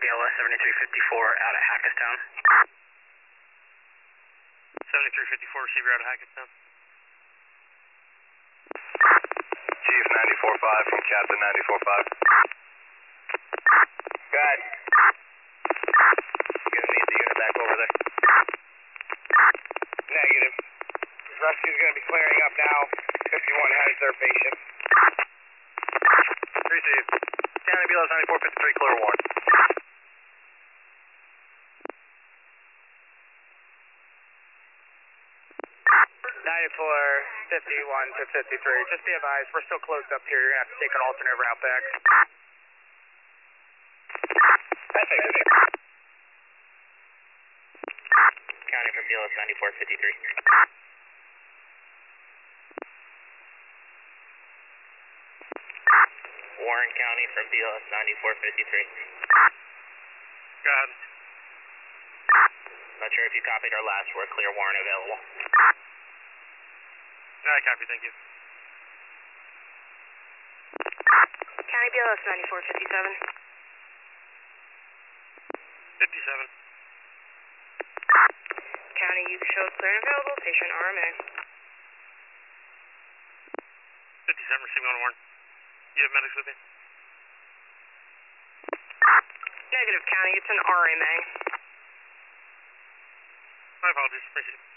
BLS 7354 out of Hackettstown. 7354, receiver out of Hackettstown. Chief 94.5 from Captain 94.5. Go ahead. Gonna need the unit back over there. Negative. Rescue's gonna be clearing up now. 51 has their patient. Receive. County BLS 9453, clear warrant. 9451 to 53. Just be advised, we're still closed up here. You're gonna have to take an alternate route back. County from BLS 9453. Warren County from BLS 9453. Go ahead. Not sure if you copied our last word, clear warrant available. I copy, thank you. County BLS 9457. 57. County, you showed clear and available. Patient RMA. 57, receiving on warrant. You have medics with you? Negative, County. It's an RMA. My apologies. Appreciate it.